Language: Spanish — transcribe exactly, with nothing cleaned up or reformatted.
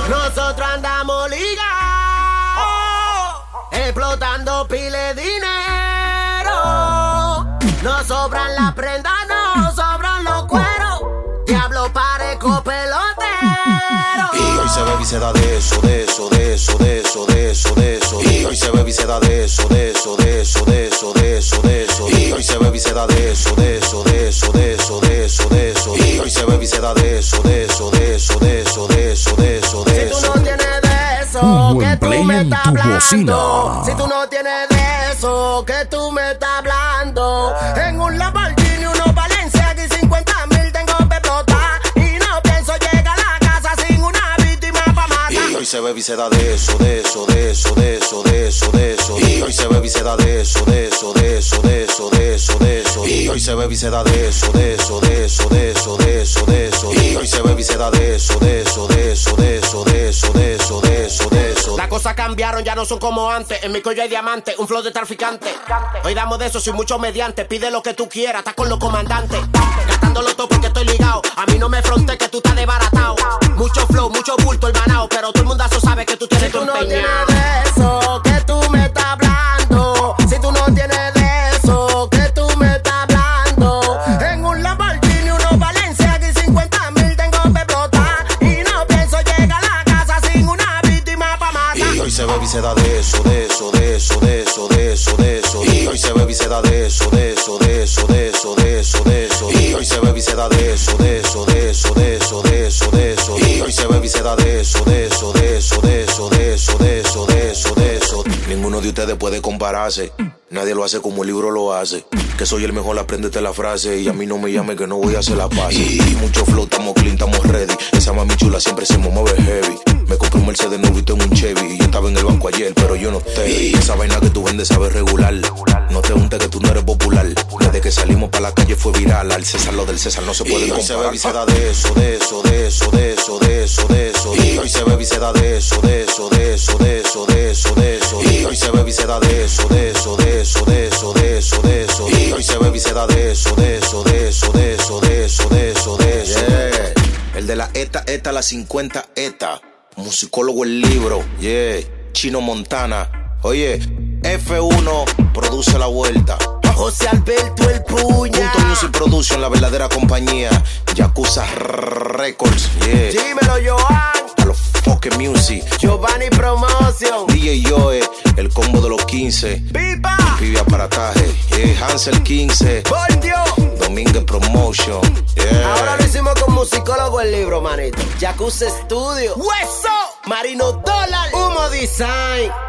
Nosotros andamos ligados, explotando pile dinero. No sobran las prendas, no sobran los cueros. Diablo parejo pelotero. Y hoy se bebe y se da de eso, de eso, de eso, de eso, de eso, de eso. Y hoy se bebe y se da de eso, de eso, de eso, de eso, de eso, de eso. Y hoy se bebe y se da de eso, de eso, de eso, de eso, de eso, de eso. Y hoy se bebe y se da de eso, de eso, de eso, de eso, de eso, de eso, de eso. Si tú no tienes de eso, Un buen que tú play me en estás tu hablando. bocina. Si tú no tienes de eso, que tú me estás hablando. En un Lamborghini, unos Valencia y cincuenta mil tengo que explotar. Y no pienso llegar a la casa sin una víctima pa' matar. Y hoy se bebe y se da de eso, de eso, de eso, de eso, de eso, de eso. Y hoy se bebe y se da de eso, de eso, de eso, de eso, de eso, de eso. Y hoy se bebe y se da de eso, de eso, de eso, de eso, de eso, de eso. Y hoy se bebe y se da de eso, de eso, de eso, de eso, de eso, de eso, de eso, de eso. Las cosas cambiaron, ya no son como antes. En mi cuello hay diamante, un flow de traficante. Hoy damos de eso, soy mucho mediante. Pide lo que tú quieras, estás con los comandantes. Gastándolo todo porque estoy ligado. A mí no me fronte que tú estás desbaratado. Mucho flow, mucho bulto, hermanao. Pero todo el mundazo sabe que tú tienes tu empeñado. Si tú no tienes de eso, que tú me estás hablando. Si tú no tienes de eso, que tú me estás hablando. En un Lamborghini, unos Valencia y cincuenta mil tengo que explotar. Y no pienso llegar a la casa sin una víctima pa' matar. Y hoy se bebe y se da de eso, de eso, de eso, de eso, de eso, de eso. Y hoy se bebe y se da de eso, de eso, de eso, de eso, de eso, de eso. Y hoy se bebe y se da de eso, de eso, de eso, de eso, de eso, de eso. Y hoy se bebe y se da de eso, de eso, de eso, de eso, de eso, de eso, de eso, de eso. Ninguno de ustedes puede compararse. Nadie lo hace como el libro lo hace. Que soy el mejor, apréndete la frase. Y a mí no me llame que no voy a hacer la paz. Y mucho flow, estamos clean, estamos ready. Esa mami chula siempre se me mueve heavy. Me compré un Mercedes novito en un Chevy. Y yo estaba en el banco ayer, pero yo no estoy. Y esa vaina que tú vendes sabe regular. No te untes que tú no eres popular. Desde que salimos para la calle fue viral. Al César lo del César no se puede comparar. Y hoy se bebe y se da de eso, de eso, de eso, de eso, de eso, de eso. Y hoy se bebe y se da de eso, de eso, de eso, de eso, de eso, de eso. Y hoy se bebe y se da de eso, de eso, de eso, de eso, de eso, de eso. Y hoy se bebe y se da de eso, de eso, de eso, de eso, de eso, de eso, de eso. Yeah. El de la ETA, ETA, la cincuenta ETA. Musicólogo el libro, yeah. Chino Montana. Oye, F uno produce la vuelta. José Alberto el Puña. Punto Music Production, la verdadera compañía. Yakuza Records, yeah. Dímelo, Joan. A los fucking music. Giovanni Promotion. D J Joe, el combo de los quince. Pipa. Pibi Aparataje, yeah. Hansel quince. Voltio. Domínguez Promotion, yeah. Ahora lo hicimos con Musicólogo el libro, manito. Yakuza Studio. Hueso. Marino Dólar. Humo Design.